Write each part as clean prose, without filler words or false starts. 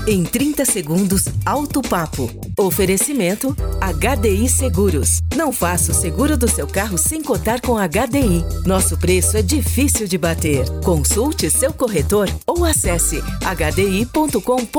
Em 30 segundos, Alto Papo. Oferecimento HDI Seguros. Não faça o seguro do seu carro sem cotar com HDI. Nosso preço é difícil de bater. Consulte seu corretor ou acesse hdi.com.br.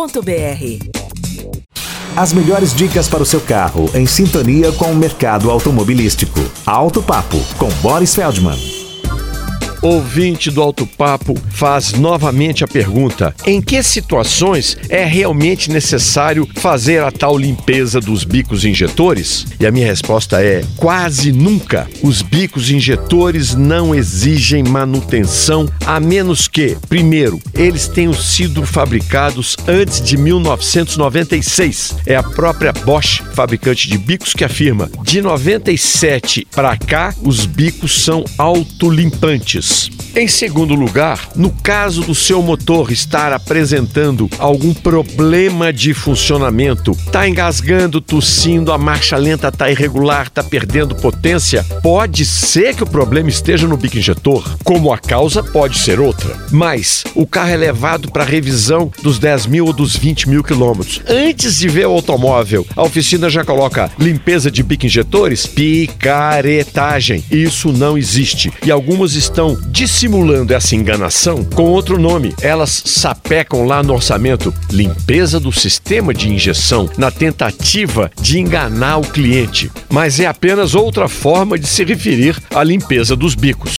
As melhores dicas para o seu carro em sintonia com o mercado automobilístico. Alto Papo, com Boris Feldman. Ouvinte do Alto Papo faz novamente a pergunta: em que situações é realmente necessário fazer a tal limpeza dos bicos injetores? E a minha resposta é: quase nunca. Os bicos injetores não exigem manutenção, a menos que, primeiro, eles tenham sido fabricados antes de 1996. É a própria Bosch, fabricante de bicos, que afirma: de 97 para cá, os bicos são autolimpantes. Em segundo lugar, no caso do seu motor estar apresentando algum problema de funcionamento, está engasgando, tossindo, a marcha lenta está irregular, está perdendo potência, pode ser que o problema esteja no bico injetor, como a causa pode ser outra. Mas o carro é levado para revisão dos 10 mil ou dos 20 mil quilômetros. Antes de ver o automóvel, a oficina já coloca limpeza de bico injetores? Picaretagem. Isso não existe. E algumas estão dissimulando essa enganação com outro nome. Elas sapecam lá no orçamento limpeza do sistema de injeção, na tentativa de enganar o cliente. Mas é apenas outra forma de se referir à limpeza dos bicos.